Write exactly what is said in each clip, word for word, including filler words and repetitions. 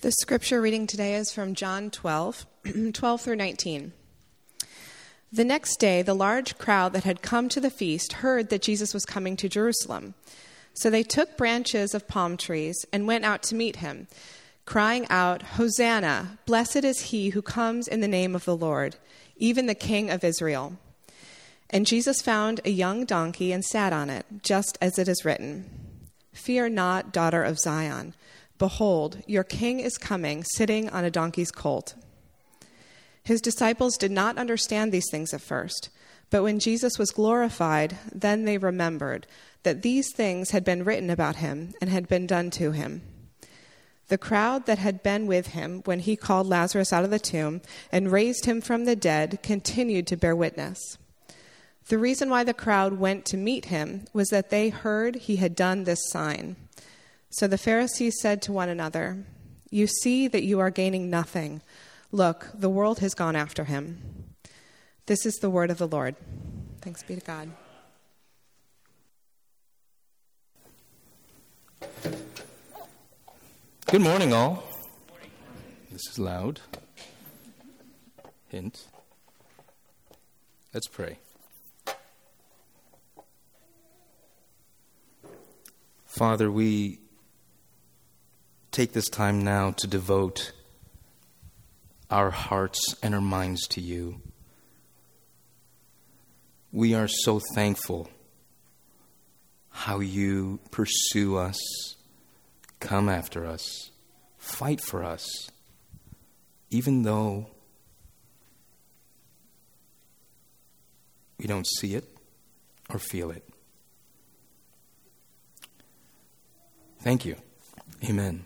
The scripture reading today is from John twelve, twelve through nineteen. The next day, the large crowd that had come to the feast heard that Jesus was coming to Jerusalem. So they took branches of palm trees and went out to meet him, crying out, "Hosanna! Blessed is he who comes in the name of the Lord, even the King of Israel." And Jesus found a young donkey and sat on it, just as it is written, "Fear not, daughter of Zion. Behold, your king is coming, sitting on a donkey's colt." His disciples did not understand these things at first, but when Jesus was glorified, then they remembered that these things had been written about him and had been done to him. The crowd that had been with him when he called Lazarus out of the tomb and raised him from the dead continued to bear witness. The reason why the crowd went to meet him was that they heard he had done this sign. So the Pharisees said to one another, "You see that you are gaining nothing. Look, the world has gone after him." This is the word of the Lord. Thanks be to God. Good morning, all. This is loud. Hint. Let's pray. Father, we take this time now to devote our hearts and our minds to you. We are so thankful how you pursue us, come after us, fight for us, even though we don't see it or feel it. Thank you. Amen.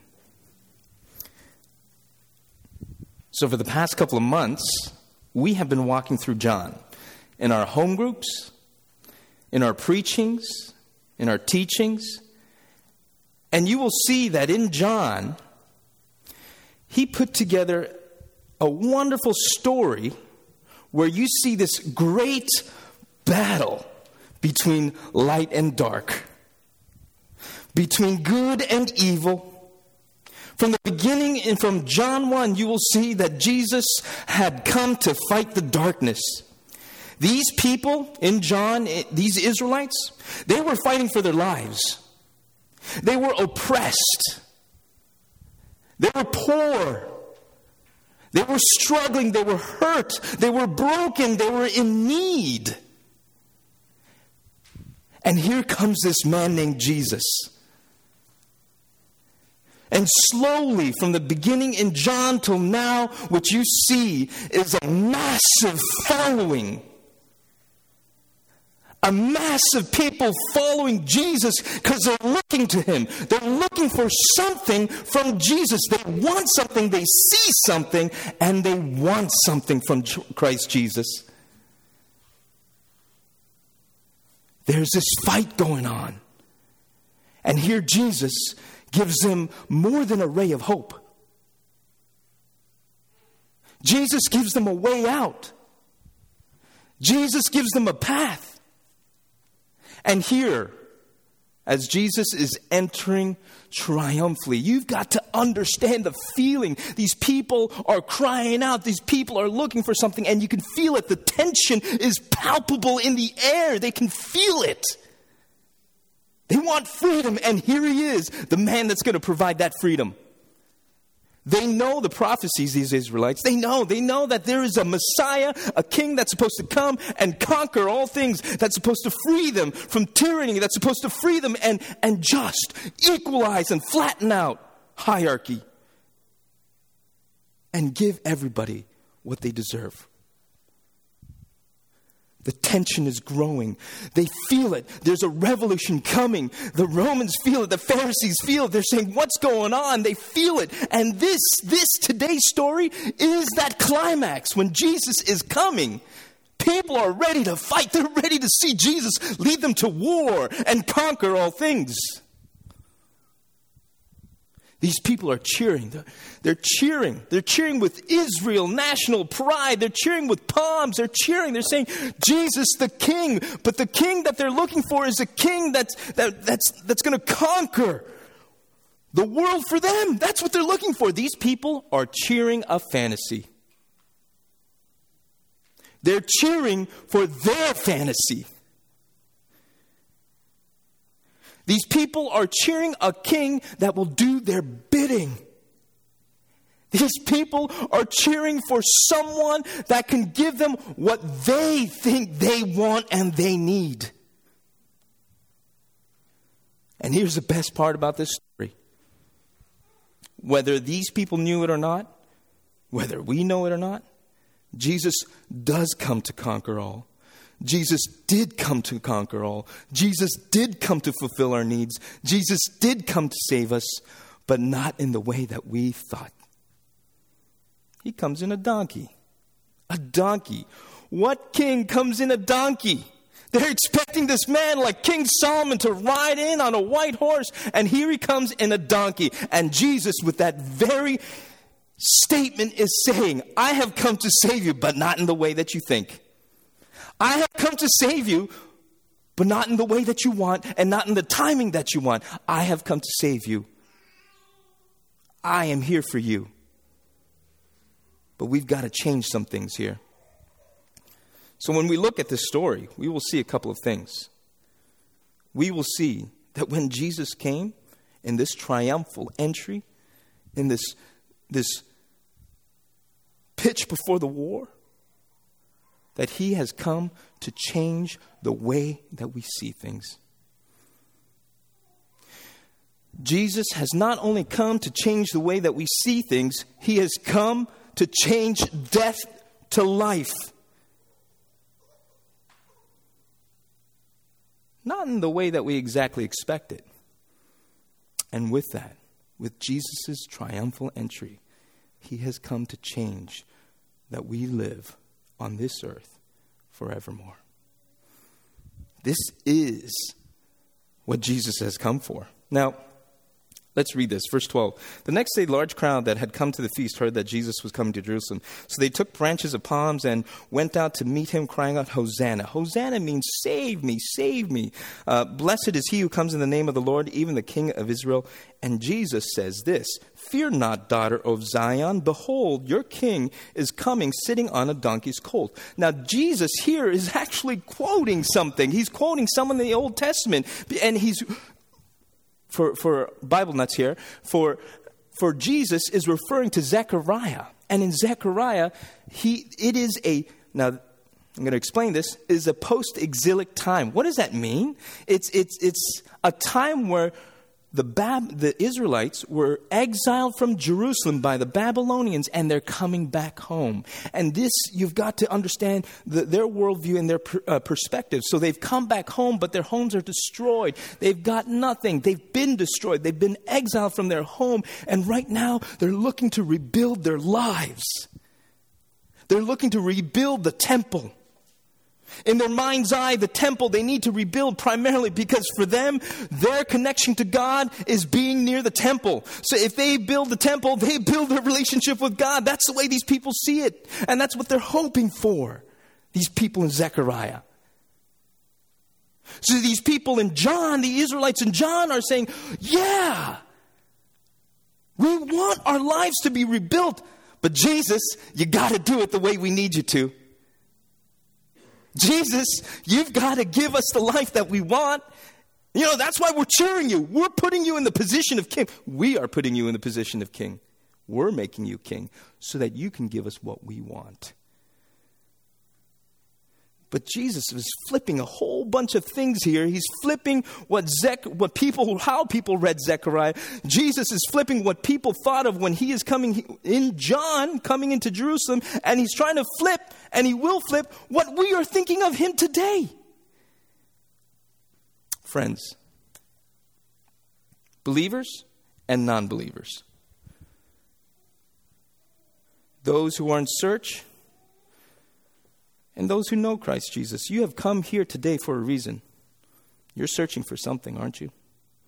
So for the past couple of months, we have been walking through John in our home groups, in our preachings, in our teachings. And you will see that in John, he put together a wonderful story where you see this great battle between light and dark, between good and evil. From the beginning and from John one, you will see that Jesus had come to fight the darkness. These people in John, these Israelites, they were fighting for their lives. They were oppressed. They were poor. They were struggling. They were hurt. They were broken. They were in need. And here comes this man named Jesus. And slowly, from the beginning in John till now, what you see is a massive following. A mass of people following Jesus because they're looking to him. They're looking for something from Jesus. They want something, they see something, and they want something from Christ Jesus. There's this fight going on. And here Jesus gives them more than a ray of hope. Jesus gives them a way out. Jesus gives them a path. And here, as Jesus is entering triumphantly, you've got to understand the feeling. These people are crying out. These people are looking for something, and you can feel it. The tension is palpable in the air. They can feel it. They want freedom, and here he is, the man that's going to provide that freedom. They know the prophecies, these Israelites. They know, they know that there is a Messiah, a king that's supposed to come and conquer all things, that's supposed to free them from tyranny, that's supposed to free them and, and just equalize and flatten out hierarchy and give everybody what they deserve. The tension is growing. They feel it. There's a revolution coming. The Romans feel it. The Pharisees feel it. They're saying, what's going on? They feel it. And this, this today's story is that climax when Jesus is coming. People are ready to fight. They're ready to see Jesus lead them to war and conquer all things. These people are cheering. They're, they're cheering. They're cheering with Israel national pride. They're cheering with palms. They're cheering. They're saying, Jesus the King. But the King that they're looking for is a King that's, that, that's, that's going to conquer The world for them. That's what they're looking for. These people are cheering a fantasy. They're cheering for their fantasy. These people are cheering a king that will do their bidding. These people are cheering for someone that can give them what they think they want and they need. And here's the best part about this story. Whether these people knew it or not, whether we know it or not, Jesus does come to conquer all. Jesus did come to conquer all. Jesus did come to fulfill our needs. Jesus did come to save us, but not in the way that we thought. He comes in a donkey. A donkey. What king comes in a donkey? They're expecting this man like King Solomon to ride in on a white horse, and here he comes in a donkey. And Jesus, with that very statement, is saying, I have come to save you, but not in the way that you think. I have come to save you, but not in the way that you want and not in the timing that you want. I have come to save you. I am here for you. But we've got to change some things here. So when we look at this story, we will see a couple of things. We will see that when Jesus came in this triumphal entry, in this, this pitch before the war, that he has come to change the way that we see things. Jesus has not only come to change the way that we see things, he has come to change death to life. Not in the way that we exactly expect it. And with that, with Jesus' triumphal entry, he has come to change that we live on this earth forevermore. This is what Jesus has come for. Now, let's read this. Verse twelve. The next day, a large crowd that had come to the feast heard that Jesus was coming to Jerusalem. So they took branches of palms and went out to meet him, crying out, Hosanna. Hosanna means save me, save me. Uh, Blessed is he who comes in the name of the Lord, even the King of Israel. And Jesus says this, Fear not, daughter of Zion. Behold, your king is coming, sitting on a donkey's colt. Now, Jesus here is actually quoting something. He's quoting someone in the Old Testament. And he's... For for Bible nuts here, for for Jesus is referring to Zechariah. And in Zechariah, he it is a, now I'm going to explain this, is a post-exilic time. What does that mean? It's it's it's a time where the Bab, the Israelites were exiled from Jerusalem by the Babylonians, and they're coming back home. And this, you've got to understand the, their worldview and their per, uh, perspective. So they've come back home, but their homes are destroyed. They've got nothing. They've been destroyed. They've been exiled from their home. And right now, they're looking to rebuild their lives. They're looking to rebuild the temple. In their mind's eye, the temple they need to rebuild primarily because for them, their connection to God is being near the temple. So if they build the temple, they build their relationship with God. That's the way these people see it. And that's what they're hoping for, these people in Zechariah. So these people in John, the Israelites in John are saying, yeah, we want our lives to be rebuilt. But Jesus, you got to do it the way we need you to. Jesus, you've got to give us the life that we want. You know, that's why we're cheering you. We're putting you in the position of king. We are putting you in the position of king. We're making you king so that you can give us what we want. But Jesus is flipping a whole bunch of things here. He's flipping what Zech, what people, how people read Zechariah. Jesus is flipping what people thought of when he is coming in John, coming into Jerusalem, and he's trying to flip, and he will flip what we are thinking of him today. Friends, believers and non-believers, those who are in search, and those who know Christ Jesus, you have come here today for a reason. You're searching for something, aren't you?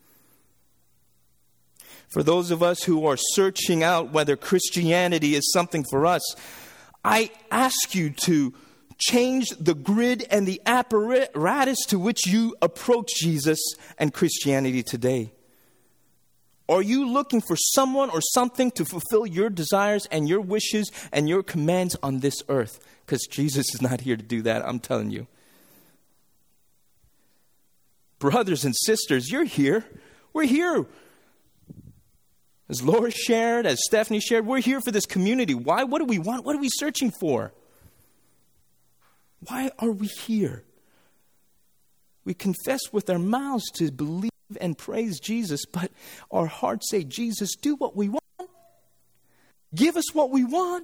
For those of us who are searching out whether Christianity is something for us, I ask you to change the grid and the apparatus to which you approach Jesus and Christianity today. Are you looking for someone or something to fulfill your desires and your wishes and your commands on this earth? Because Jesus is not here to do that, I'm telling you. Brothers and sisters, you're here. We're here. As Laura shared, as Stephanie shared, we're here for this community. Why? What do we want? What are we searching for? Why are we here? We confess with our mouths to believe and praise Jesus, but our hearts say, Jesus, do what we want. Give us what we want.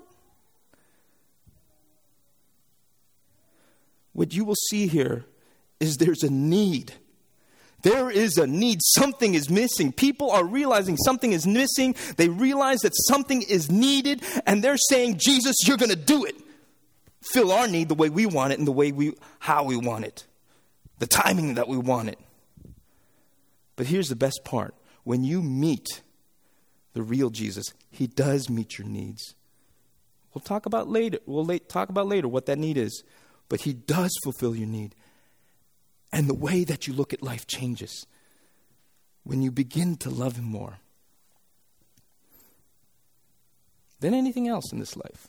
What you will see here is there's a need. There is a need. Something is missing. People are realizing something is missing. They realize that something is needed, and they're saying, Jesus, you're going to do it. Fill our need the way we want it and the way we, how we want it. The timing that we want it. But here's the best part. When you meet the real Jesus, he does meet your needs. We'll talk about later. We'll late, talk about later what that need is. But he does fulfill your need. And the way that you look at life changes when you begin to love him more than anything else in this life.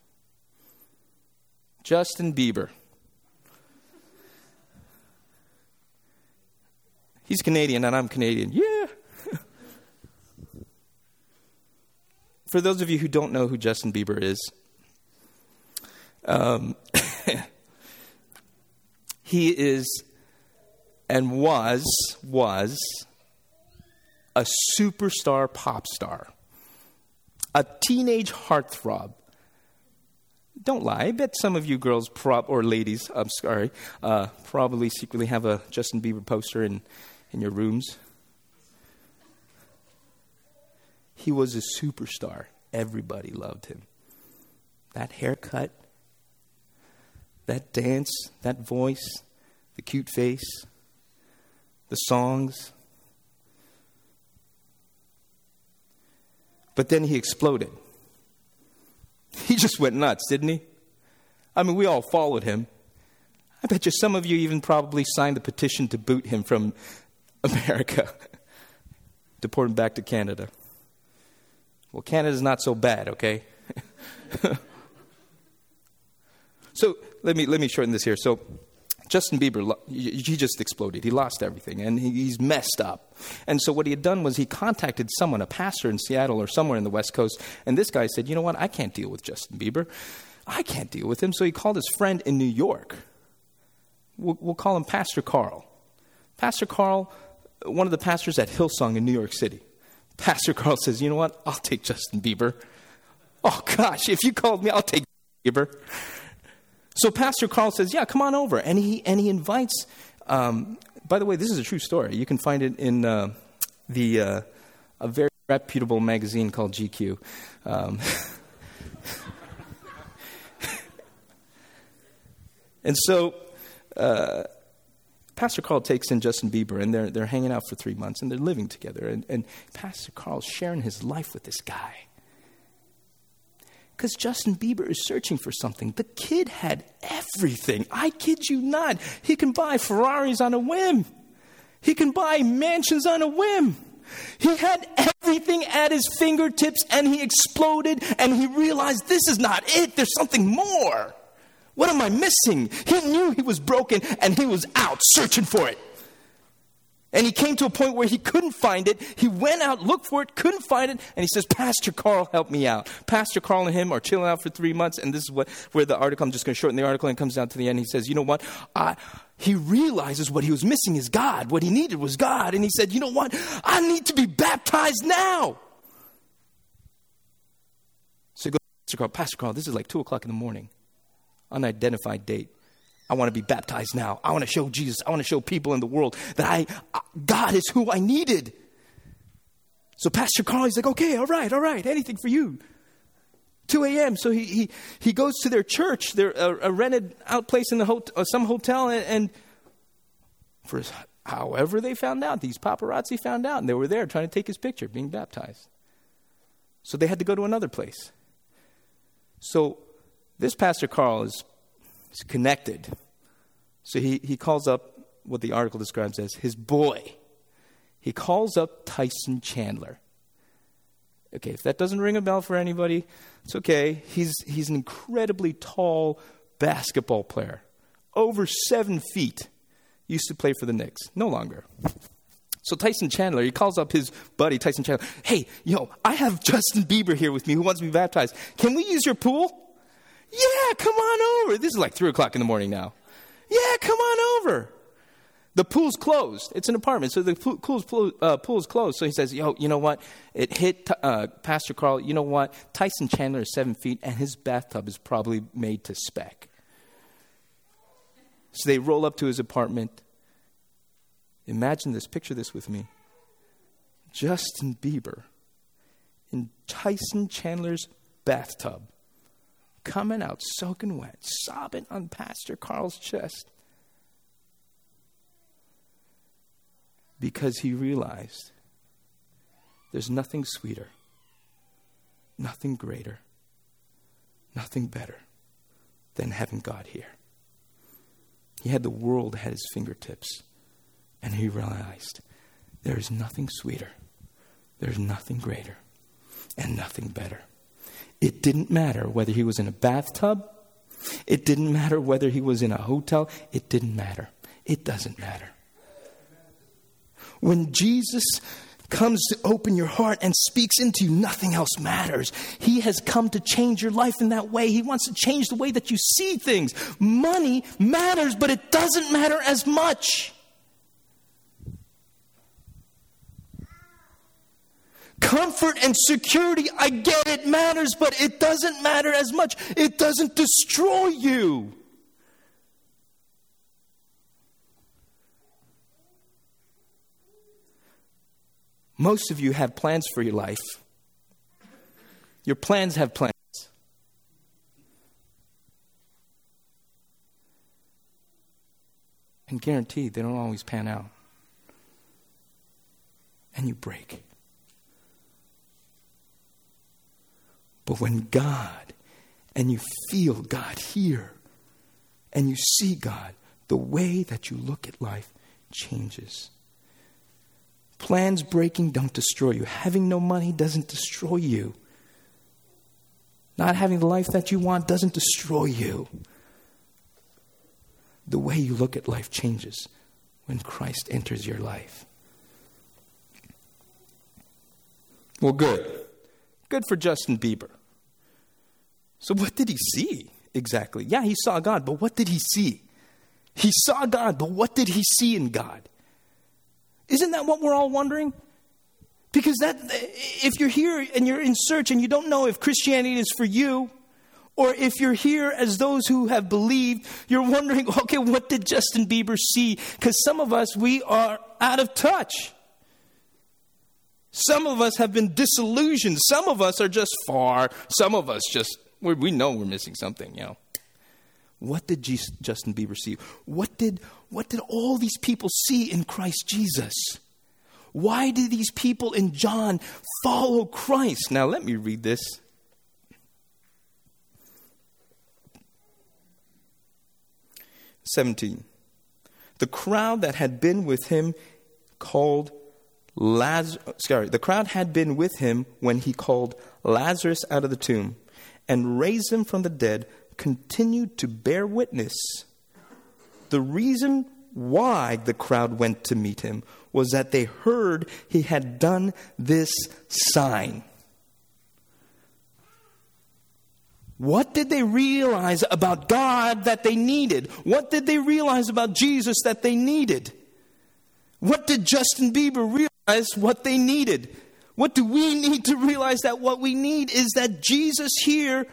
Justin Bieber. He's Canadian and I'm Canadian. Yeah. For those of you who don't know who Justin Bieber is, um, he is and was, was a superstar pop star, a teenage heartthrob. Don't lie. I bet some of you girls prob- or ladies, I'm sorry, uh, probably secretly have a Justin Bieber poster in, in your rooms. He was a superstar. Everybody loved him. That haircut, that dance, that voice, the cute face, the songs. But then he exploded. He just went nuts, didn't he? I mean, we all followed him. I bet you some of you even probably signed the petition to boot him from America, deport him back to Canada. Well, Canada's not so bad, okay? So let me let me shorten this here. So Justin Bieber, he just exploded. He lost everything, and he's messed up. And so what he had done was he contacted someone, a pastor in Seattle or somewhere in the West Coast, and this guy said, you know what, I can't deal with Justin Bieber. I can't deal with him. So he called his friend in New York. We'll, we'll call him Pastor Carl. Pastor Carl, one of the pastors at Hillsong in New York City. Pastor Carl says, you know what, I'll take Justin Bieber. Oh, gosh, if you called me, I'll take Bieber. So Pastor Carl says, yeah, come on over. And he and he invites, um, by the way, this is a true story. You can find it in uh, the uh, a very reputable magazine called G Q. Um, and so uh, Pastor Carl takes in Justin Bieber, and they're, they're hanging out for three months, and they're living together. And, and Pastor Carl's sharing his life with this guy. Because Justin Bieber is searching for something. The kid had everything. I kid you not. He can buy Ferraris on a whim. He can buy mansions on a whim. He had everything at his fingertips, and he exploded, and he realized this is not it. There's something more. What am I missing? He knew he was broken, and he was out searching for it. And he came to a point where he couldn't find it. He went out, looked for it, couldn't find it. And he says, Pastor Carl, help me out. Pastor Carl and him are chilling out for three months. And this is what where the article, I'm just going to shorten the article, and it comes down to the end. He says, you know what? I, he realizes what he was missing is God. What he needed was God. And he said, you know what? I need to be baptized now. So he goes, Pastor Carl, Pastor Carl, this is like two o'clock in the morning. Unidentified date. I want to be baptized now. I want to show Jesus. I want to show people in the world that I, God is who I needed. So Pastor Carl, he's like, okay, all right, all right, anything for you. two a.m. So he he he goes to their church, their a, a rented out place in the hot, uh, some hotel, and, and for however they found out, these paparazzi found out, and they were there trying to take his picture, being baptized. So they had to go to another place. So this Pastor Carl is. He's connected. So he, he calls up what the article describes as his boy. He calls up Tyson Chandler. Okay, if that doesn't ring a bell for anybody, it's okay. He's, he's an incredibly tall basketball player, over seven feet. Used to play for the Knicks, no longer. So Tyson Chandler, he calls up his buddy, Tyson Chandler. Hey, yo, I have Justin Bieber here with me who wants to be baptized. Can we use your pool? Yeah, come on over. This is like three o'clock in the morning now. Yeah, come on over. The pool's closed. It's an apartment, so the pool's, uh, pool's closed. So he says, yo, you know what? It hit uh, Pastor Carl. You know what? Tyson Chandler is seven feet, and his bathtub is probably made to spec. So they roll up to his apartment. Imagine this. Picture this with me. Justin Bieber in Tyson Chandler's bathtub, coming out soaking wet, sobbing on Pastor Carl's chest. Because he realized there's nothing sweeter, nothing greater, nothing better than having God here. He had the world at his fingertips. And he realized there is nothing sweeter, there's nothing greater, and nothing better. It didn't matter whether he was in a bathtub. It didn't matter whether he was in a hotel. It didn't matter. It doesn't matter. When Jesus comes to open your heart and speaks into you, nothing else matters. He has come to change your life in that way. He wants to change the way that you see things. Money matters, but it doesn't matter as much. Comfort and security, I get it matters, but it doesn't matter as much. It doesn't destroy you. Most of you have plans for your life. Your plans have plans. And guaranteed, they don't always pan out. And you break. But when God, and you feel God here, and you see God, the way that you look at life changes. Plans breaking don't destroy you. Having no money doesn't destroy you. Not having the life that you want doesn't destroy you. The way you look at life changes when Christ enters your life. Well, good. Good for Justin Bieber. So what did he see exactly? Yeah, he saw God, but what did he see? He saw God, but what did he see in God? Isn't that what we're all wondering? Because that, if you're here and you're in search and you don't know if Christianity is for you, or if you're here as those who have believed, you're wondering, okay, what did Justin Bieber see? Because some of us, we are out of touch. Some of us have been disillusioned. Some of us are just far. Some of us just, we we know we're missing something, you know. What did Jesus, Justin Bieber see? What did, what did all these people see in Christ Jesus? Why did these people in John follow Christ? Now let me read this. seventeen. The crowd that had been with him called Lazarus, sorry, the crowd had been with him when he called Lazarus out of the tomb and raised him from the dead, continued to bear witness. The reason why the crowd went to meet him was that they heard he had done this sign. What did they realize about God that they needed? What did they realize about Jesus that they needed? What did Justin Bieber realize what they needed? What do we need to realize? That what we need is that Jesus here,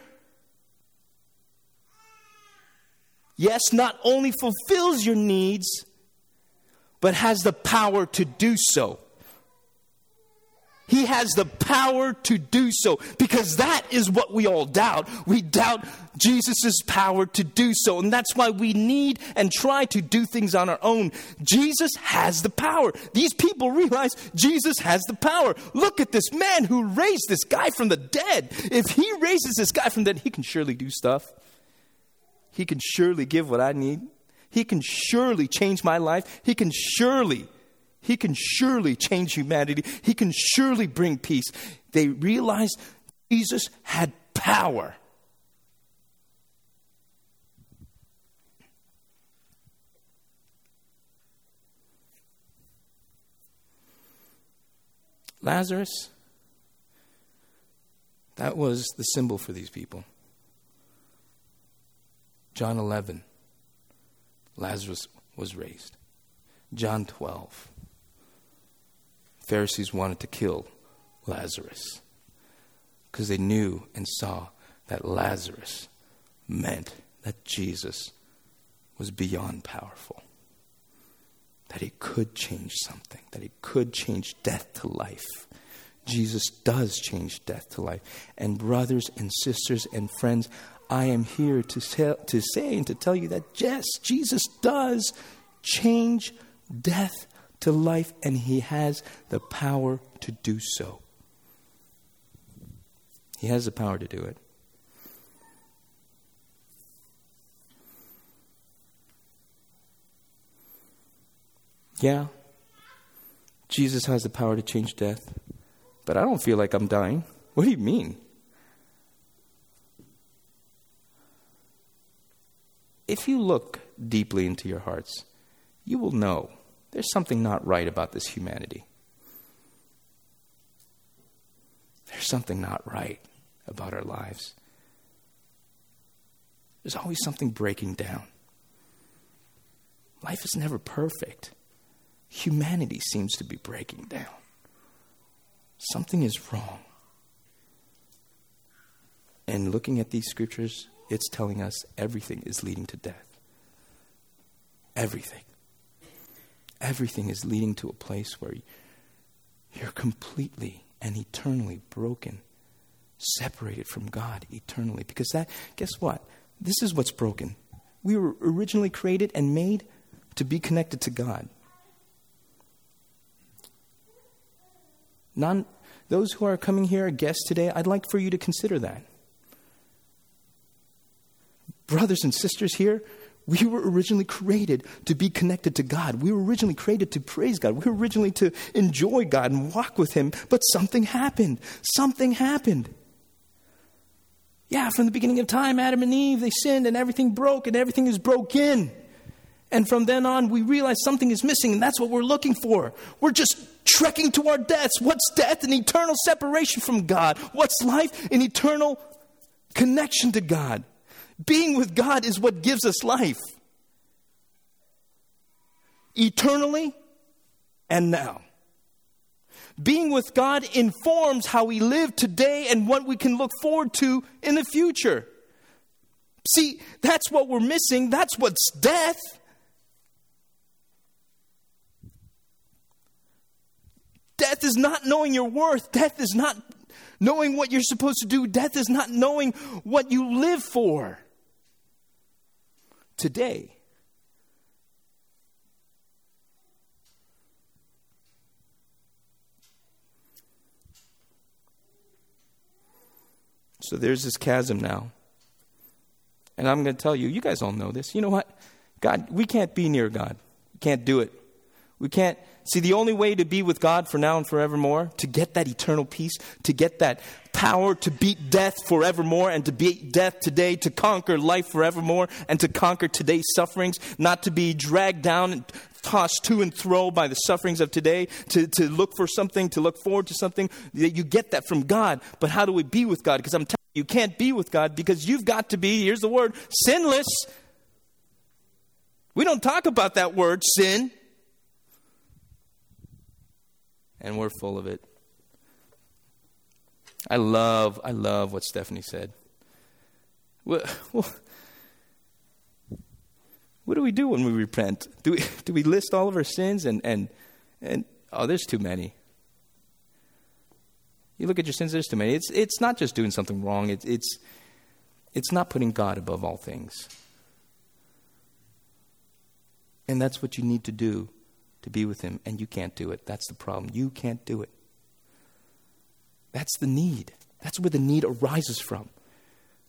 yes, not only fulfills your needs, but has the power to do so. He has the power to do so, because that is what we all doubt. We doubt Jesus' power to do so. And that's why we need and try to do things on our own. Jesus has the power. These people realize Jesus has the power. Look at this man who raised this guy from the dead. If he raises this guy from the dead, he can surely do stuff. He can surely give what I need. He can surely change my life. He can surely He can surely change humanity. He can surely bring peace. They realized Jesus had power. Lazarus, that was the symbol for these people. John eleven, Lazarus was raised. John twelve, Pharisees wanted to kill Lazarus because they knew and saw that Lazarus meant that Jesus was beyond powerful, that he could change something, that he could change death to life. Jesus does change death to life. And brothers and sisters and friends, I am here to say, to say and to tell you that yes, Jesus does change death to life, and he has the power to do so. He has the power to do it. Yeah, Jesus has the power to change death, but I don't feel like I'm dying. What do you mean? If you look deeply into your hearts, you will know there's something not right about this humanity. There's something not right about our lives. There's always something breaking down. Life is never perfect. Humanity seems to be breaking down. Something is wrong. And looking at these scriptures, it's telling us everything is leading to death. Everything. Everything is leading to a place where you're completely and eternally broken, separated from God eternally. Because that, guess what? This is what's broken. We were originally created and made to be connected to God. Non, those who are coming here, guests today, I'd like for you to consider that. Brothers and sisters here, we were originally created to be connected to God. We were originally created to praise God. We were originally to enjoy God and walk with him. But something happened. Something happened. Yeah, from the beginning of time, Adam and Eve, they sinned and everything broke and everything is broken. And from then on, we realize something is missing, and that's what we're looking for. We're just trekking to our deaths. What's death? An eternal separation from God. What's life? An eternal connection to God. Being with God is what gives us life. Eternally and now. Being with God informs how we live today and what we can look forward to in the future. See, that's what we're missing. That's what's death. Death is not knowing your worth. Death is not knowing what you're supposed to do. Death is not knowing what you live for. Today. So there's this chasm now. And I'm going to tell you, you guys all know this. You know what? God, we can't be near God. We can't do it. We can't. See, the only way to be with God for now and forevermore, to get that eternal peace, to get that power to beat death forevermore and to beat death today, to conquer life forevermore and to conquer today's sufferings, not to be dragged down and tossed to and fro by the sufferings of today, to, to look for something, to look forward to something. You get that from God. But how do we be with God? Because I'm telling you, you can't be with God because you've got to be, here's the word, sinless. We don't talk about that word, sin. And we're full of it. I love, I love what Stephanie said. What, what do we do when we repent? Do we do we list all of our sins and and and oh, there's too many. You look at your sins, there's too many. It's it's not just doing something wrong. It's it's it's not putting God above all things. And that's what you need to do. To be with him, and you can't do it. That's the problem. You can't do it. That's the need. That's where the need arises from.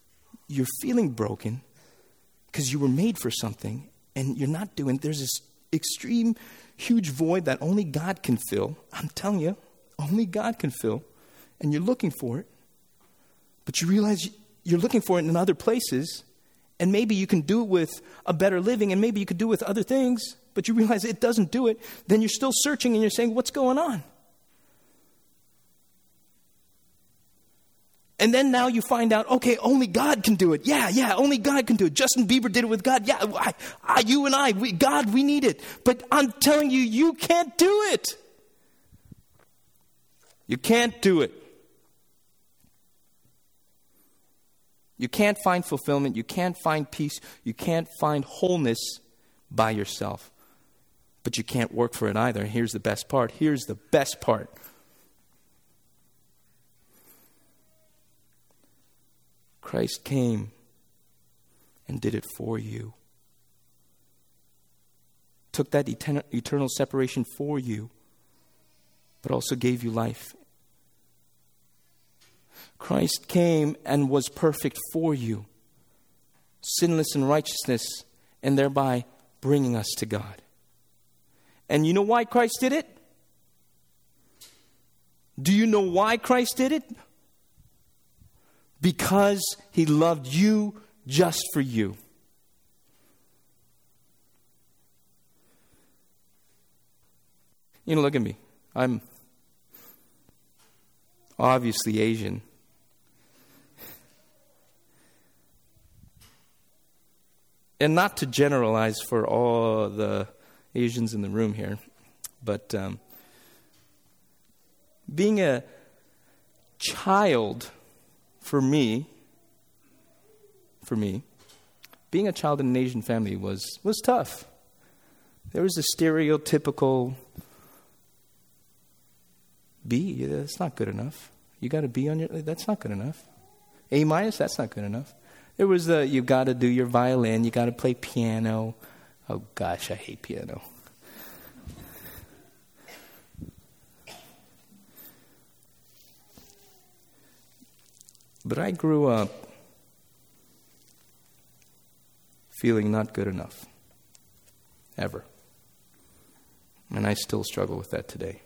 You're feeling broken because you were made for something, and you're not doing. There's this extreme, huge void that only God can fill. I'm telling you, only God can fill. And you're looking for it. But you realize you're looking for it in other places. And maybe you can do it with a better living. And maybe you could do it with other things. But you realize it doesn't do it. Then you're still searching and you're saying, what's going on? And then now you find out, okay, only God can do it. Yeah, yeah, only God can do it. Justin Bieber did it with God. Yeah, I, I, you and I, we, God, we need it. But I'm telling you, you can't do it. You can't do it. You can't find fulfillment. You can't find peace. You can't find wholeness by yourself. But you can't work for it either. Here's the best part. Here's the best part. Christ came and did it for you. Took that etern- eternal separation for you, but also gave you life. Christ came and was perfect for you, sinless in righteousness, and thereby bringing us to God. And you know why Christ did it? Do you know why Christ did it? Because he loved you just for you. You know, look at me. I'm obviously Asian. And not to generalize for all the Asians in the room here, but um, being a child, for me, for me, being a child in an Asian family was, was tough. There was a stereotypical B. That's not good enough. You got a B on your, that's not good enough. A minus, that's not good enough. There was the, you got to do your violin, you got to play piano. Oh gosh, I hate piano. But I grew up feeling not good enough. Ever. And I still struggle with that today.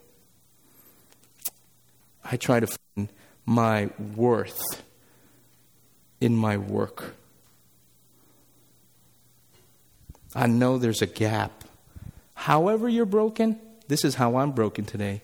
I try to find my worth in my work. I know there's a gap. However you're broken, this is how I'm broken today.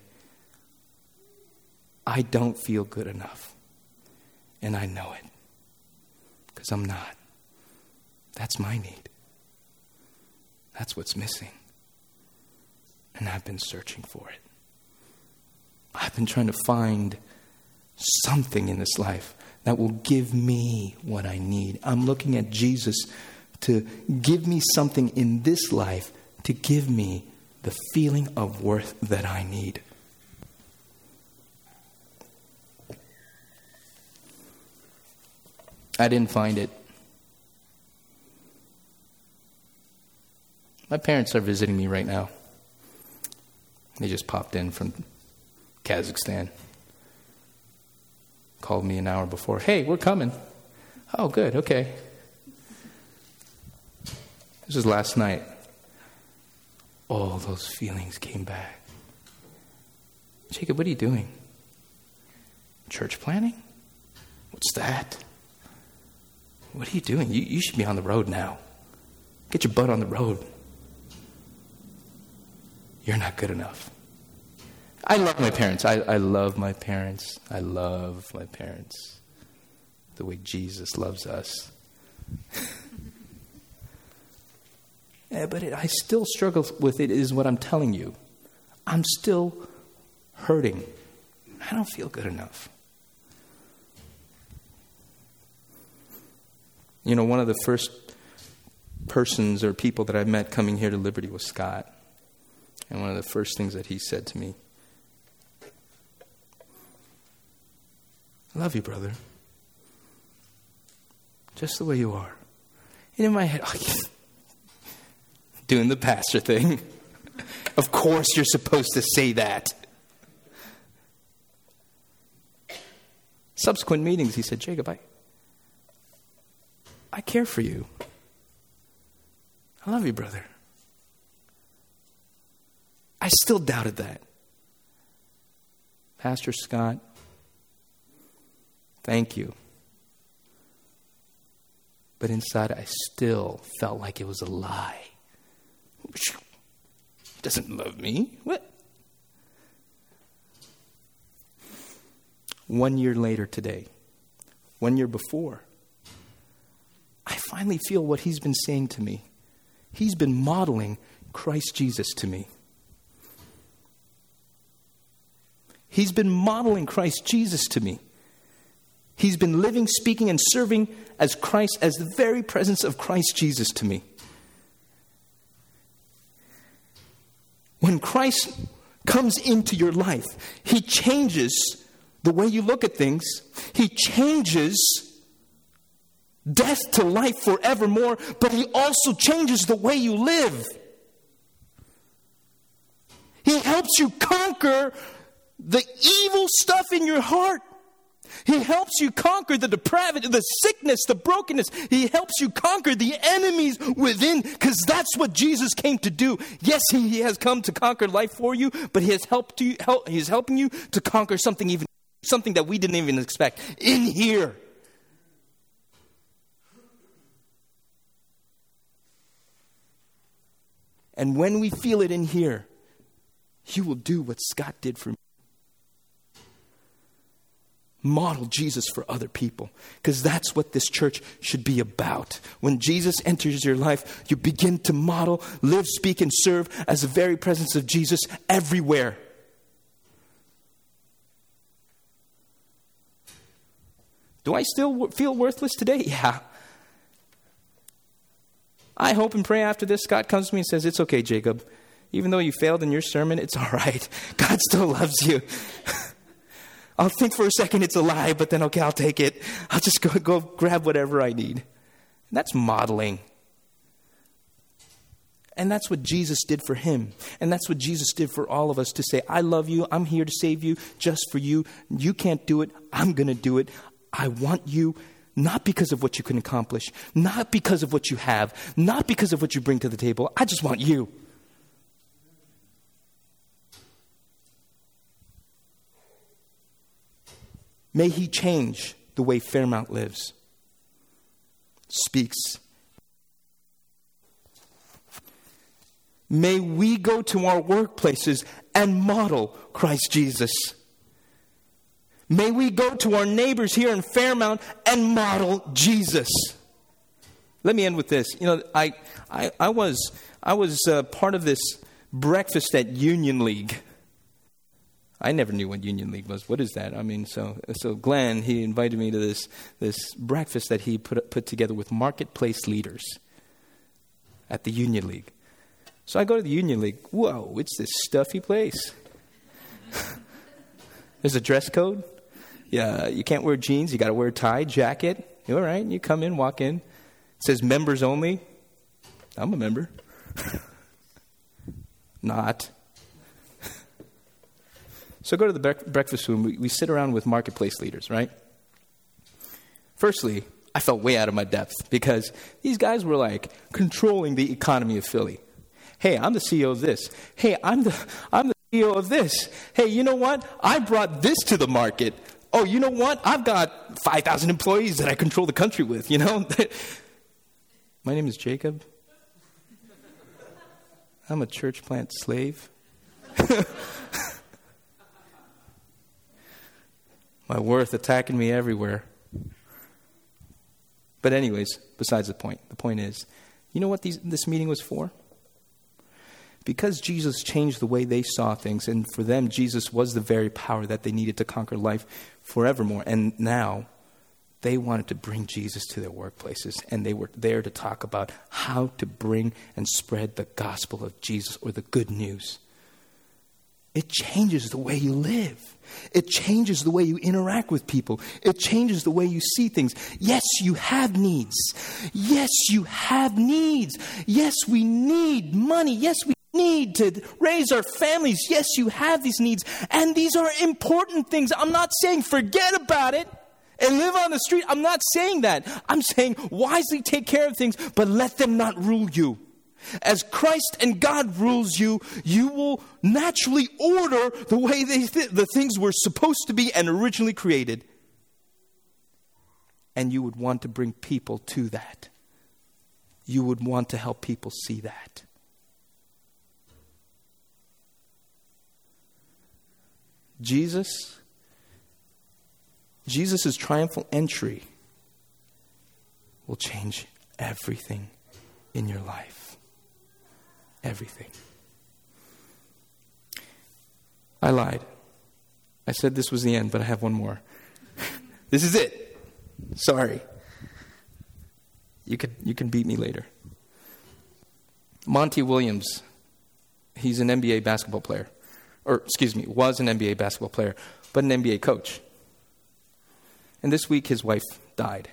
I don't feel good enough. And I know it. Because I'm not. That's my need. That's what's missing. And I've been searching for it. I've been trying to find something in this life that will give me what I need. I'm looking at Jesus to give me something in this life to give me the feeling of worth that I need. I didn't find it. My parents are visiting me right now. They just popped in from Kazakhstan. Called me an hour before. Hey, we're coming. Oh, good. Okay. This was last night. All those feelings came back. Jacob, what are you doing? Church planning? What's that? What are you doing? You, you should be on the road now. Get your butt on the road. You're not good enough. I love my parents. I, I love my parents. I love my parents. The way Jesus loves us. Yeah, but it, I still struggle with it, is what I'm telling you. I'm still hurting. I don't feel good enough. You know, one of the first persons or people that I met coming here to Liberty was Scott. And one of the first things that he said to me, I love you, brother. Just the way you are. And in my head, oh, doing the pastor thing. Of course you're supposed to say that. Subsequent meetings, he said, Jacob, I, I care for you. I love you, brother. I still doubted that. Pastor Scott, thank you. But inside, I still felt like it was a lie. He doesn't love me. What? One year later today, one year before, I finally feel what he's been saying to me. He's been modeling Christ Jesus to me. He's been modeling Christ Jesus to me. He's been living, speaking, and serving as Christ, as the very presence of Christ Jesus to me. When Christ comes into your life, he changes the way you look at things. He changes death to life forevermore, but he also changes the way you live. He helps you conquer the evil stuff in your heart. He helps you conquer the depravity, the sickness, the brokenness. He helps you conquer the enemies within, because that's what Jesus came to do. Yes, he, he has come to conquer life for you, but he has helped you. Help, he's helping you to conquer something even, something that we didn't even expect in here. And when we feel it in here, you will do what Scott did for me. Model Jesus for other people, because that's what this church should be about. When Jesus enters your life, you begin to model, live, speak, and serve as the very presence of Jesus everywhere. Do I still feel worthless today? Yeah. I hope and pray after this, Scott comes to me and says, it's okay, Jacob. Even though you failed in your sermon, it's all right. God still loves you. I'll think for a second it's a lie, but then, okay, I'll take it. I'll just go, go grab whatever I need. And that's modeling. And that's what Jesus did for him. And that's what Jesus did for all of us, to say, I love you. I'm here to save you just for you. You can't do it. I'm going to do it. I want you, not because of what you can accomplish, not because of what you have, not because of what you bring to the table. I just want you. May he change the way Fairmount lives, speaks. May we go to our workplaces and model Christ Jesus. May we go to our neighbors here in Fairmount and model Jesus. Let me end with this. You know, I I, I was I was uh, part of this breakfast at Union League. I never knew what Union League was. What is that? I mean, so so Glenn, he invited me to this this breakfast that he put put together with marketplace leaders at the Union League. So I go to the Union League. Whoa, it's this stuffy place. There's a dress code. Yeah, you can't wear jeans. You got to wear a tie, jacket. All right, you come in, walk in. It says members only. I'm a member. Not. So go to the bre- breakfast room. We, we sit around with marketplace leaders, right? Firstly, I felt way out of my depth because these guys were like controlling the economy of Philly. Hey, I'm the C E O of this. Hey, I'm the I'm the C E O of this. Hey, you know what? I brought this to the market. Oh, you know what? I've got five thousand employees that I control the country with, you know? My name is Jacob. I'm a church plant slave. My worth attacking me everywhere. But anyways, besides the point. The point is, you know what these, this meeting was for? Because Jesus changed the way they saw things, and for them, Jesus was the very power that they needed to conquer life forevermore. And now, they wanted to bring Jesus to their workplaces, and they were there to talk about how to bring and spread the gospel of Jesus, or the good news. It changes the way you live. It changes the way you interact with people. It changes the way you see things. Yes, you have needs. Yes, you have needs. Yes, we need money. Yes, we need to raise our families. Yes, you have these needs. And these are important things. I'm not saying forget about it and live on the street. I'm not saying that. I'm saying wisely take care of things, but let them not rule you. As Christ and God rules you, you will naturally order the way they th- the things were supposed to be and originally created. And you would want to bring people to that. You would want to help people see that. Jesus, Jesus' triumphal entry will change everything in your life. Everything. I lied. I said this was the end, but I have one more. This is it. Sorry. You can, you can beat me later. Monty Williams, he's an N B A basketball player. Or, excuse me, was an N B A basketball player, but an N B A coach. And this week his wife died.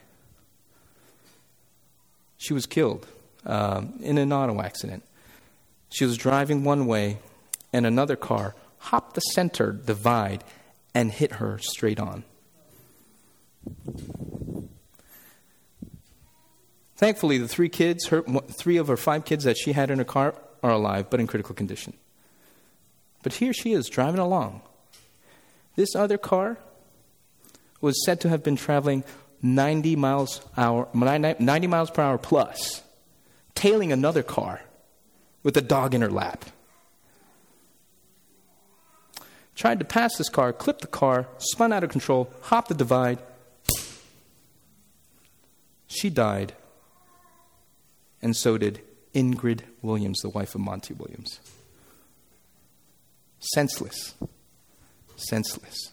She was killed um, in an auto accident. She was driving one way, and another car hopped the center divide and hit her straight on. Thankfully, the three kids, her, three of her five kids that she had in her car are alive, but in critical condition. But here she is, driving along. This other car was said to have been traveling ninety miles hour, ninety miles per hour plus, tailing another car with a dog in her lap. Tried to pass this car, clipped the car, spun out of control, hopped the divide. She died. And so did Ingrid Williams, the wife of Monty Williams. Senseless. Senseless.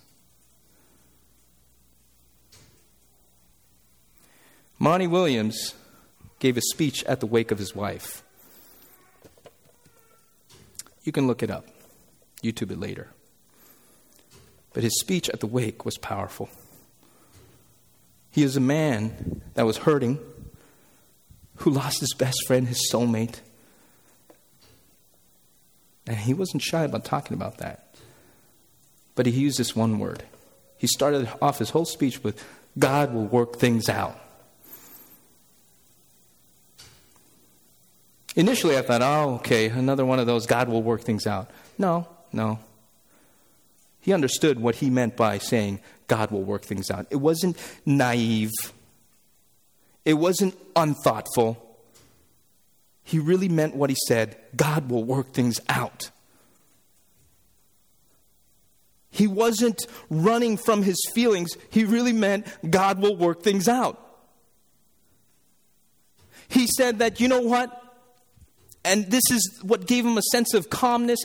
Monty Williams gave a speech at the wake of his wife. You can look it up. YouTube it later. But his speech at the wake was powerful. He is a man that was hurting, who lost his best friend, his soulmate. And he wasn't shy about talking about that. But he used this one word. He started off his whole speech with, God will work things out. Initially I thought, oh, okay, another one of those, God will work things out. No, no. He understood what he meant by saying, God will work things out. It wasn't naive. It wasn't unthoughtful. He really meant what he said. God will work things out. He wasn't running from his feelings. He really meant God will work things out. He said that, you know what? And this is what gave him a sense of calmness,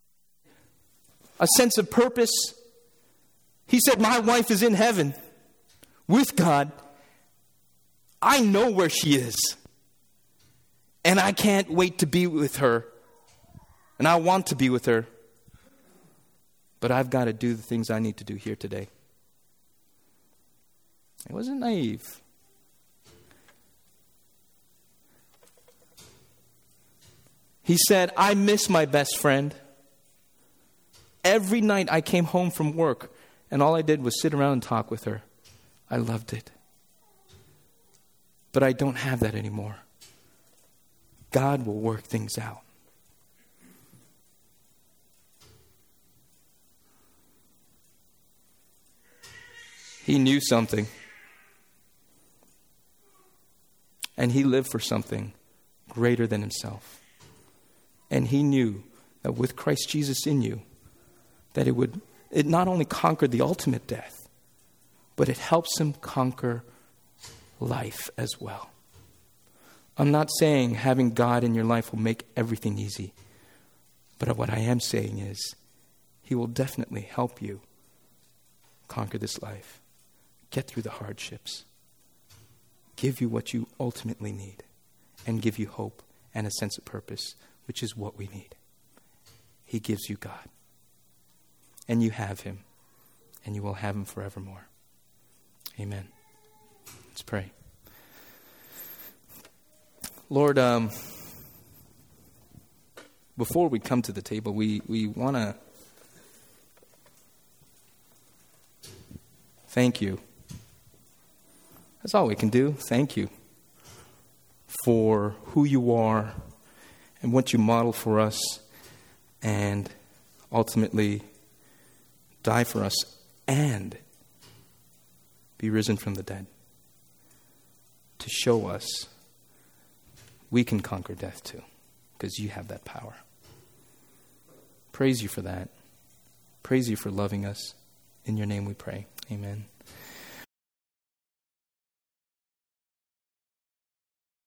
a sense of purpose. He said, my wife is in heaven with God. I know where she is. And I can't wait to be with her. And I want to be with her. But I've got to do the things I need to do here today. It wasn't naive. He said, I miss my best friend. Every night I came home from work and all I did was sit around and talk with her. I loved it. But I don't have that anymore. God will work things out. He knew something. And he lived for something greater than himself. And he knew that with Christ Jesus in you, that it would, it not only conquered the ultimate death, but it helps him conquer life as well. I'm not saying having God in your life will make everything easy. But what I am saying is, he will definitely help you conquer this life, get through the hardships, give you what you ultimately need, and give you hope and a sense of purpose, which is what we need. He gives you God. And you have him. And you will have him forevermore. Amen. Let's pray. Lord, um, before we come to the table, we, we want to thank you. That's all we can do. Thank you for who you are and what you model for us, and ultimately die for us and be risen from the dead to show us we can conquer death too, because you have that power. Praise you for that. Praise you for loving us. In your name we pray. Amen.